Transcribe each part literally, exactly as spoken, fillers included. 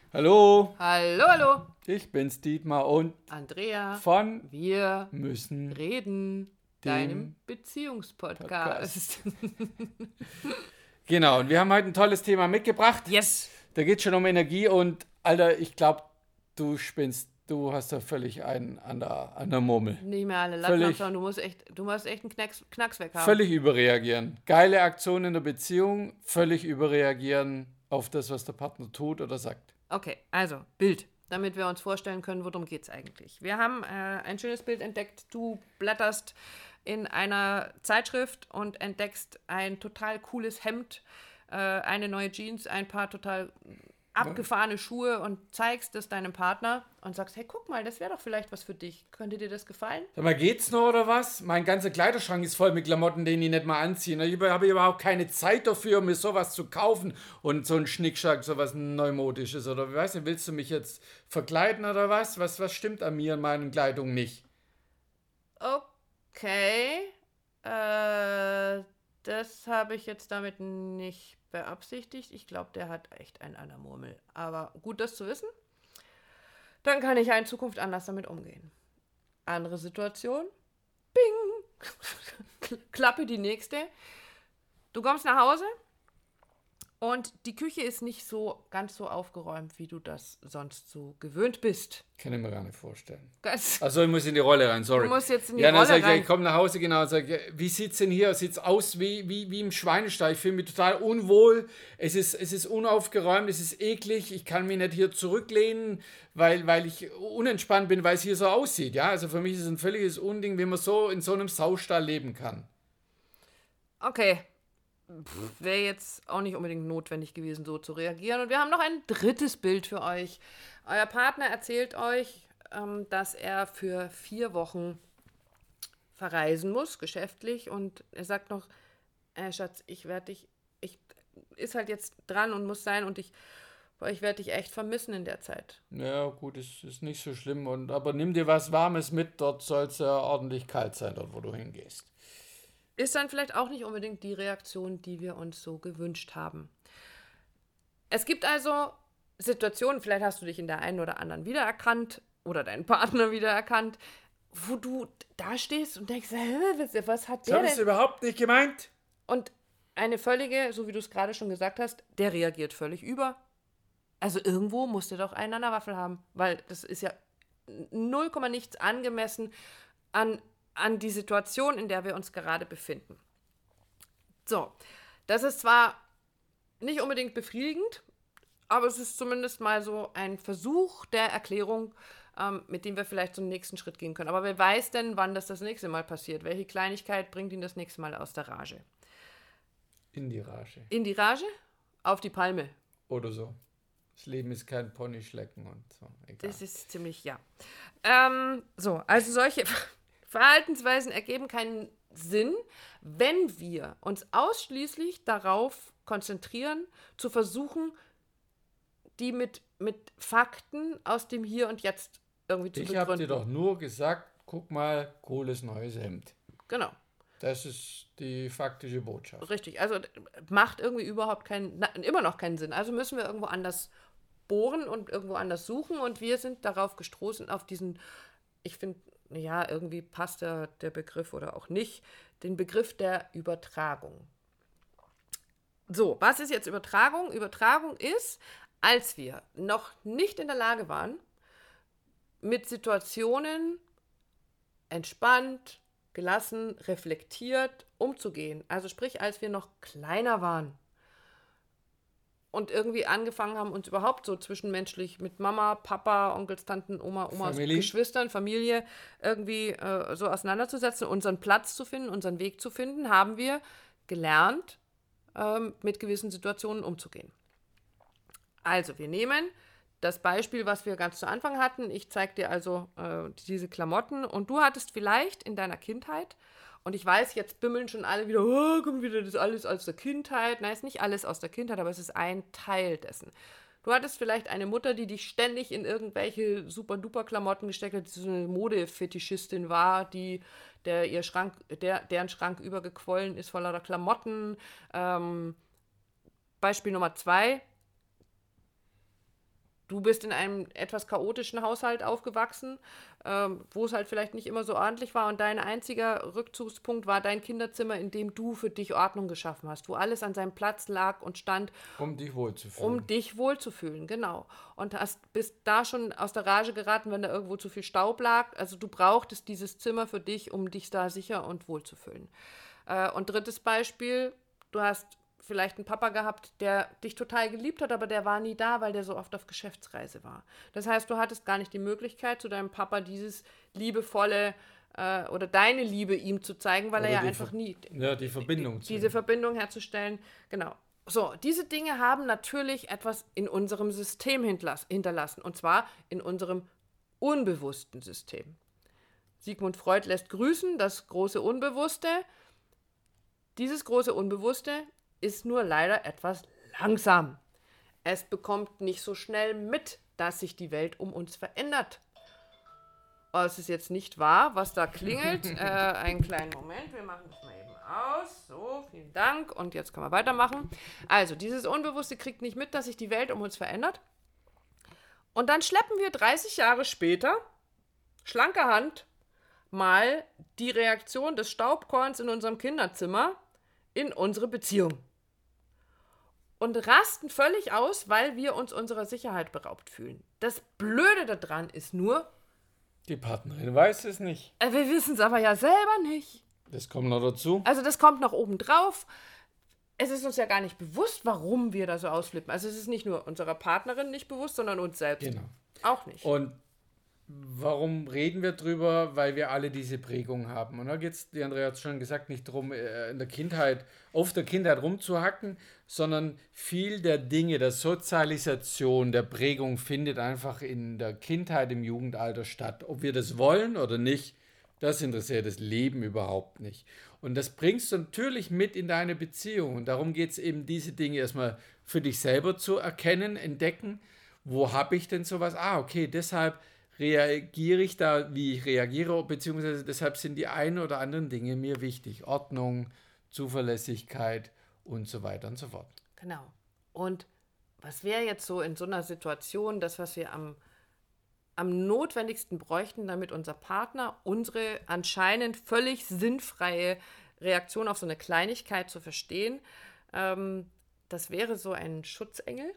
Hallo, Hallo, hallo. ich bin's Dietmar und Andrea, von wir müssen reden, dem deinem Podcast. Beziehungspodcast. Genau, und wir haben heute ein tolles Thema mitgebracht. Yes. Da geht schon um Energie und Alter, ich glaube, du spinnst. Du hast da völlig einen an der, an der Murmel. Nicht mehr alle Latten Völlig, abschauen, du musst echt, du musst echt einen Knacks, Knacks weg haben. völlig überreagieren. Geile Aktion in der Beziehung, völlig überreagieren auf das, was der Partner tut oder sagt. Okay, also, Bild, damit wir uns vorstellen können, worum geht es eigentlich. Wir haben äh, ein schönes Bild entdeckt. Du blätterst in einer Zeitschrift und entdeckst ein total cooles Hemd, äh, eine neue Jeans, ein paar total abgefahrene Schuhe und zeigst es deinem Partner und sagst, hey, guck mal, das wäre doch vielleicht was für dich. Könnte dir das gefallen? Sag mal, geht's noch oder was? Mein ganzer Kleiderschrank ist voll mit Klamotten, den ich nicht mal anziehe. Ich habe überhaupt keine Zeit dafür, mir sowas zu kaufen und so ein Schnickschnack, sowas Neumodisches. Oder weißt du, willst du mich jetzt verkleiden oder was? Was, was stimmt an mir und meinen Kleidungen nicht? Okay, äh, das habe ich jetzt damit nicht beabsichtigt. Ich glaube, der hat echt einen an der Murmel. Aber gut, das zu wissen. Dann kann ich ja in Zukunft anders damit umgehen. Andere Situation. Bing! Klappe die nächste. Du kommst nach Hause und die Küche ist nicht so ganz so aufgeräumt, wie du das sonst so gewöhnt bist. Kann ich mir gar nicht vorstellen. Ganz Also ich muss in die Rolle rein, sorry. Du musst jetzt in die ja, dann Rolle sag ich, rein. ich komme nach Hause, genau, und sage, wie sieht's denn hier? Sieht's aus wie, wie, wie im Schweinestall? Ich fühle mich total unwohl. Es ist, es ist unaufgeräumt, es ist eklig. Ich kann mich nicht hier zurücklehnen, weil, weil ich unentspannt bin, weil es hier so aussieht. Ja, also für mich ist es ein völliges Unding, wie man so in so einem Saustall leben kann. Okay. Wäre jetzt auch nicht unbedingt notwendig gewesen, so zu reagieren. Und wir haben noch ein drittes Bild für euch. Euer Partner erzählt euch, ähm, dass er für vier Wochen verreisen muss, geschäftlich. Und er sagt noch, äh, Schatz, ich werde dich, ich ist halt jetzt dran und muss sein und ich, boah, ich werde dich echt vermissen in der Zeit. Ja, gut, es ist nicht so schlimm. Und, aber nimm dir was Warmes mit, dort soll es ja ordentlich kalt sein, dort wo du hingehst. Ist dann vielleicht auch nicht unbedingt die Reaktion, die wir uns so gewünscht haben. Es gibt also Situationen, vielleicht hast du dich in der einen oder anderen wiedererkannt oder deinen Partner wiedererkannt, wo du da stehst und denkst, Hä, was hat Das der habe ich denn? überhaupt nicht gemeint. Und eine völlige, so wie du es gerade schon gesagt hast, der reagiert völlig über. Also irgendwo muss der doch einen an der Waffel haben, weil das ist ja null Komma nichts angemessen an, an die Situation, in der wir uns gerade befinden. So, das ist zwar nicht unbedingt befriedigend, aber es ist zumindest mal so ein Versuch der Erklärung, ähm, mit dem wir vielleicht zum nächsten Schritt gehen können. Aber wer weiß denn, wann das das nächste Mal passiert? Welche Kleinigkeit bringt ihn das nächste Mal aus der Rage? In die Rage. In die Rage? Auf die Palme. Oder so. Das Leben ist kein Ponyschlecken und so. Egal. Das ist ziemlich, ja. Ähm, so, also solche Verhaltensweisen ergeben keinen Sinn, wenn wir uns ausschließlich darauf konzentrieren, zu versuchen, die mit, mit Fakten aus dem Hier und Jetzt irgendwie zu Ich begründen. habe dir doch nur gesagt, guck mal, cooles neues Hemd. Genau, Das ist die faktische Botschaft. richtig. Also macht irgendwie überhaupt keinen, na, immer noch keinen Sinn. Also müssen wir irgendwo anders bohren und irgendwo anders suchen und wir sind darauf gestoßen, auf diesen, ich finde, ja, irgendwie passt der, der Begriff oder auch nicht, den Begriff der Übertragung. So, was ist jetzt Übertragung? Übertragung ist, als wir noch nicht in der Lage waren, mit Situationen entspannt, gelassen, reflektiert umzugehen. Also sprich, als wir noch kleiner waren und irgendwie angefangen haben, uns überhaupt so zwischenmenschlich mit Mama, Papa, Onkels, Tanten, Oma, Omas, Familie. Geschwistern, Familie irgendwie äh, so auseinanderzusetzen, unseren Platz zu finden, unseren Weg zu finden, haben wir gelernt, ähm, mit gewissen Situationen umzugehen. Also, wir nehmen das Beispiel, was wir ganz zu Anfang hatten. Ich zeige dir also äh, diese Klamotten und du hattest vielleicht in deiner Kindheit, und ich weiß, jetzt bimmeln schon alle wieder, oh, kommt wieder das alles aus der Kindheit. Nein, es ist nicht alles aus der Kindheit, aber es ist ein Teil dessen. Du hattest vielleicht eine Mutter, die dich ständig in irgendwelche super-duper-Klamotten gesteckt hat, die so eine Modefetischistin war, die der, ihr Schrank, der, deren Schrank übergequollen ist vor lauter Klamotten. Ähm, Beispiel Nummer zwei. du bist in einem etwas chaotischen Haushalt aufgewachsen, ähm, wo es halt vielleicht nicht immer so ordentlich war und dein einziger Rückzugspunkt war dein Kinderzimmer, in dem du für dich Ordnung geschaffen hast, wo alles an seinem Platz lag und stand, Um dich wohlzufühlen. um dich wohlzufühlen, genau. Und hast, bist da schon aus der Rage geraten, wenn da irgendwo zu viel Staub lag. Also du brauchtest dieses Zimmer für dich, um dich da sicher und wohlzufühlen. Äh, und drittes Beispiel, du hast vielleicht einen Papa gehabt, der dich total geliebt hat, aber der war nie da, weil der so oft auf Geschäftsreise war. Das heißt, du hattest gar nicht die Möglichkeit, zu deinem Papa dieses liebevolle äh, oder deine Liebe ihm zu zeigen, weil Oder er ja die einfach Ver- nie Ja, die Verbindung zu diese ihm. Verbindung herzustellen. Genau. So, diese Dinge haben natürlich etwas in unserem System hintlas- hinterlassen, und zwar in unserem unbewussten System. Sigmund Freud lässt grüßen, das große Unbewusste. Dieses große Unbewusste ist nur leider etwas langsam. Es bekommt nicht so schnell mit, dass sich die Welt um uns verändert. Oh, es ist jetzt nicht wahr, was da klingelt. äh, einen kleinen Moment, wir machen das mal eben aus. So, vielen Dank. Und jetzt können wir weitermachen. Also, dieses Unbewusste kriegt nicht mit, dass sich die Welt um uns verändert. Und dann schleppen wir dreißig Jahre später, schlanke Hand, mal die Reaktion des Staubkorns in unserem Kinderzimmer in unsere Beziehung. Und rasten völlig aus, weil wir uns unserer Sicherheit beraubt fühlen. Das Blöde daran ist nur, Die Partnerin weiß es nicht. äh, wir wissen es aber ja selber nicht. Das kommt noch dazu. Also das kommt noch oben drauf. Es ist uns ja gar nicht bewusst, warum wir da so ausflippen. Also es ist nicht nur unserer Partnerin nicht bewusst, sondern uns selbst Genau. auch nicht. Und warum reden wir drüber? Weil wir alle diese Prägung haben. Und da geht es, die Andrea hat es schon gesagt, nicht darum, äh, in der Kindheit, auf der Kindheit rumzuhacken, sondern viel der Dinge, der Sozialisation, der Prägung findet einfach in der Kindheit, im Jugendalter statt. Ob wir das wollen oder nicht, das interessiert das Leben überhaupt nicht. Und das bringst du natürlich mit in deine Beziehung. Und darum geht es eben, diese Dinge erstmal für dich selber zu erkennen, entdecken. Wo habe ich denn sowas? Ah, okay, deshalb reagiere ich da, wie ich reagiere, beziehungsweise deshalb sind die einen oder anderen Dinge mir wichtig. Ordnung, Zuverlässigkeit und so weiter und so fort. Genau. Und was wäre jetzt so in so einer Situation das, was wir am, am notwendigsten bräuchten, damit unser Partner unsere anscheinend völlig sinnfreie Reaktion auf so eine Kleinigkeit zu verstehen? Ähm, das wäre so ein Schutzengel,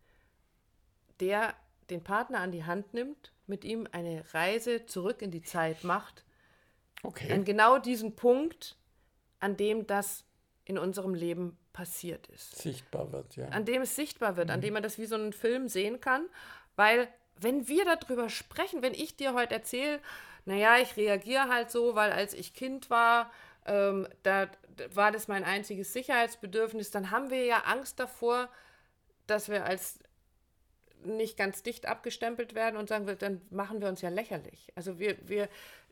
der den Partner an die Hand nimmt, mit ihm eine Reise zurück in die Zeit macht, Okay. an genau diesen Punkt, an dem das in unserem Leben passiert ist. Sichtbar wird, ja. An dem es sichtbar wird, an dem man das wie so einen Film sehen kann, weil wenn wir darüber sprechen, wenn ich dir heute erzähle, naja, ich reagiere halt so, weil als ich Kind war, ähm, da da war das mein einziges Sicherheitsbedürfnis, dann haben wir ja Angst davor, dass wir als nicht ganz dicht abgestempelt werden und sagen wir, dann machen wir uns ja lächerlich. Also wir, wir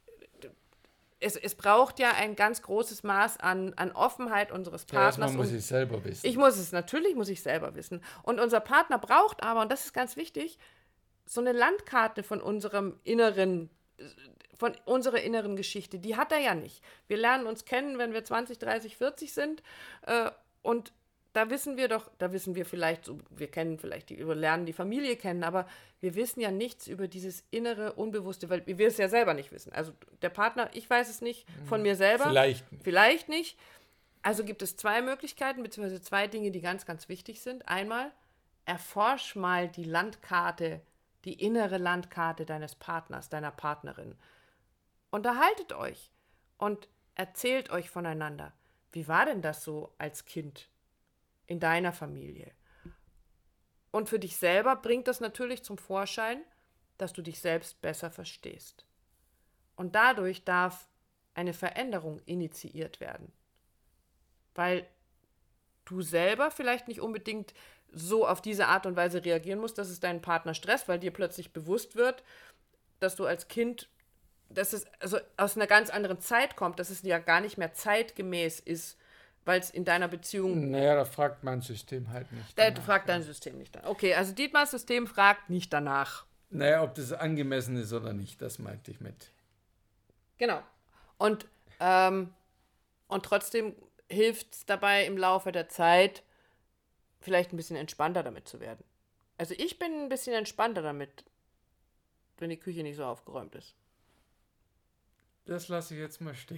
es, es braucht ja ein ganz großes Maß an, an Offenheit unseres Ja, erstmal Partners. muss um- ich selber wissen. ich muss es, natürlich muss ich selber wissen. Und unser Partner braucht aber, und das ist ganz wichtig, so eine Landkarte von unserem inneren, von unserer inneren Geschichte. Die hat er ja nicht. Wir lernen uns kennen, wenn wir zwanzig, dreißig, vierzig sind. Äh, und da wissen wir doch, da wissen wir vielleicht, so, wir kennen vielleicht, die, wir lernen die Familie kennen, aber wir wissen ja nichts über dieses innere, Unbewusste, weil wir es ja selber nicht wissen. Also der Partner, ich weiß es nicht von mir selber. Vielleicht nicht. Vielleicht nicht. Also gibt es zwei Möglichkeiten, beziehungsweise zwei Dinge, die ganz, ganz wichtig sind. Einmal, erforsch mal die Landkarte, die innere Landkarte deines Partners, deiner Partnerin. Unterhaltet euch und erzählt euch voneinander. Wie war denn das so als Kind in deiner Familie? Und für dich selber bringt das natürlich zum Vorschein, dass du dich selbst besser verstehst. Und dadurch darf eine Veränderung initiiert werden. Weil du selber vielleicht nicht unbedingt so auf diese Art und Weise reagieren musst, dass es deinen Partner stresst, weil dir plötzlich bewusst wird, dass du als Kind, dass es also aus einer ganz anderen Zeit kommt, dass es ja gar nicht mehr zeitgemäß ist, weil es in deiner Beziehung, Naja, da fragt mein System halt nicht. äh, danach. fragt dein System nicht danach. Okay, also Dietmars System fragt nicht danach. Naja, ob das angemessen ist oder nicht, das meinte ich mit. Genau. Und, ähm, und trotzdem hilft es dabei im Laufe der Zeit, vielleicht ein bisschen entspannter damit zu werden. Also ich bin ein bisschen entspannter damit, wenn die Küche nicht so aufgeräumt ist. Das lasse ich jetzt mal stehen.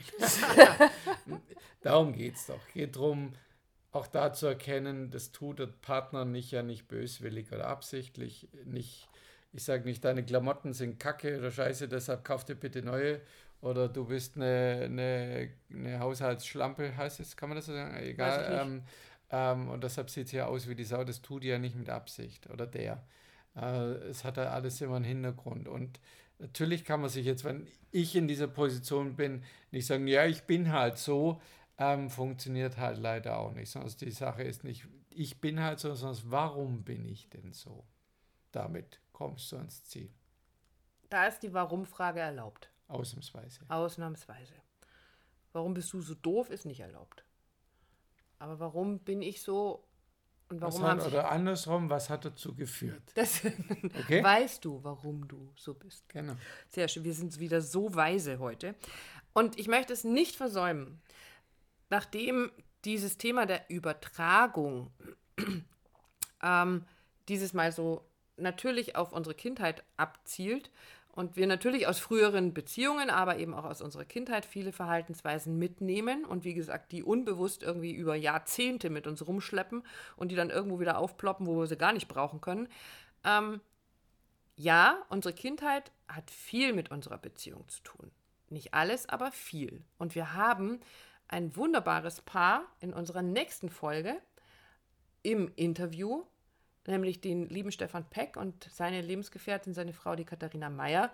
Darum geht es doch. Geht darum, auch da zu erkennen, das tut der Partner nicht ja nicht böswillig oder absichtlich. Nicht, ich sage nicht, deine Klamotten sind kacke oder scheiße, deshalb kauf dir bitte neue. Oder du bist eine, eine, eine Haushaltsschlampe, heißt es, kann man das so sagen? Egal. Ähm, ähm, und deshalb sieht es ja aus wie die Sau. Das tut ja nicht mit Absicht. Oder der. Äh, es hat ja alles immer einen Hintergrund. Und natürlich kann man sich jetzt, wenn ich in dieser Position bin, nicht sagen, ja, ich bin halt so, ähm, funktioniert halt leider auch nicht. Sondern die Sache ist nicht, ich bin halt so, sondern warum bin ich denn so? Damit kommst du ans Ziel. Da ist die Warum-Frage erlaubt. Ausnahmsweise. Ausnahmsweise. Warum bist du so doof, ist nicht erlaubt. Aber warum bin ich so und warum was haben hat, oder andersrum, was hat dazu geführt? Das okay? Weißt du, warum du so bist? Genau. Sehr schön, wir sind wieder so weise heute. Und ich möchte es nicht versäumen, nachdem dieses Thema der Übertragung ähm, dieses Mal so natürlich auf unsere Kindheit abzielt und wir natürlich aus früheren Beziehungen, aber eben auch aus unserer Kindheit viele Verhaltensweisen mitnehmen und wie gesagt, die unbewusst irgendwie über Jahrzehnte mit uns rumschleppen und die dann irgendwo wieder aufploppen, wo wir sie gar nicht brauchen können. Ähm, ja, unsere Kindheit hat viel mit unserer Beziehung zu tun. Nicht alles, aber viel. Und wir haben ein wunderbares Paar in unserer nächsten Folge im Interview, nämlich den lieben Stefan Peck und seine Lebensgefährtin, seine Frau, die Katharina Meyer,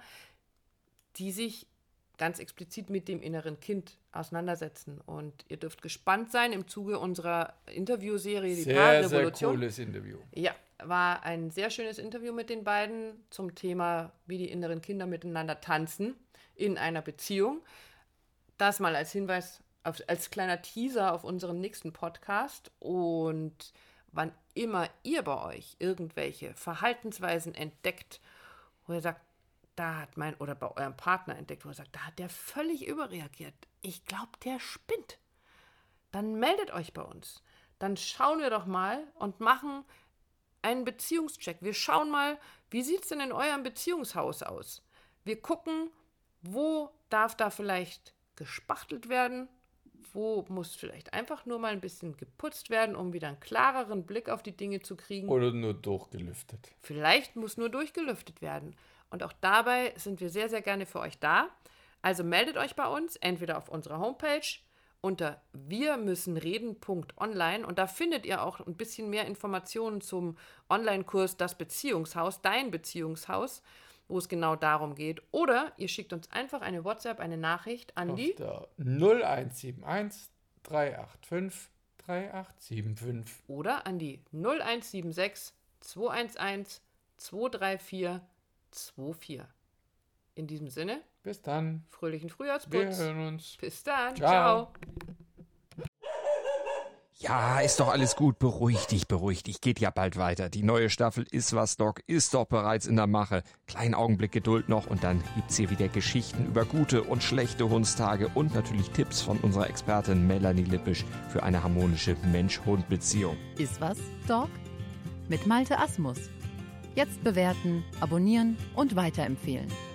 die sich ganz explizit mit dem inneren Kind auseinandersetzen. Und ihr dürft gespannt sein im Zuge unserer Interviewserie, die sehr, Paarrevolution. Sehr cooles Interview. Ja, war ein sehr schönes Interview mit den beiden zum Thema, wie die inneren Kinder miteinander tanzen in einer Beziehung. Das mal als Hinweis, auf, als kleiner Teaser auf unseren nächsten Podcast. Und wann immer ihr bei euch irgendwelche Verhaltensweisen entdeckt, wo ihr sagt, da hat mein, oder bei eurem Partner entdeckt, wo ihr sagt, da hat der völlig überreagiert. Ich glaube, der spinnt. Dann meldet euch bei uns. Dann schauen wir doch mal und machen einen Beziehungscheck. Wir schauen mal, wie sieht es denn in eurem Beziehungshaus aus? Wir gucken, wo darf da vielleicht gespachtelt werden, wo muss vielleicht einfach nur mal ein bisschen geputzt werden, um wieder einen klareren Blick auf die Dinge zu kriegen. Oder nur durchgelüftet. Vielleicht muss nur durchgelüftet werden. Und auch dabei sind wir sehr, sehr gerne für euch da. Also meldet euch bei uns, entweder auf unserer Homepage unter wir müssen reden punkt online und da findet ihr auch ein bisschen mehr Informationen zum Online-Kurs Das Beziehungshaus, dein Beziehungshaus, wo es genau darum geht. Oder ihr schickt uns einfach eine WhatsApp, eine Nachricht an auf die der null eins sieben eins drei acht fünf drei acht sieben fünf oder an die null eins sieben sechs zwei eins eins zwei drei vier zwei vier. In diesem Sinne, bis dann. Fröhlichen Frühjahrsputz. Wir hören uns. Bis dann. Ciao. Ciao. Ja, ist doch alles gut. Beruhig dich, beruhig dich. Geht ja bald weiter. Die neue Staffel Ist was, Doc ist doch bereits in der Mache. Kleinen Augenblick Geduld noch und dann gibt's hier wieder Geschichten über gute und schlechte Hundstage und natürlich Tipps von unserer Expertin Melanie Lippisch für eine harmonische Mensch-Hund-Beziehung. Ist was, Doc? Mit Malte Asmus. Jetzt bewerten, abonnieren und weiterempfehlen.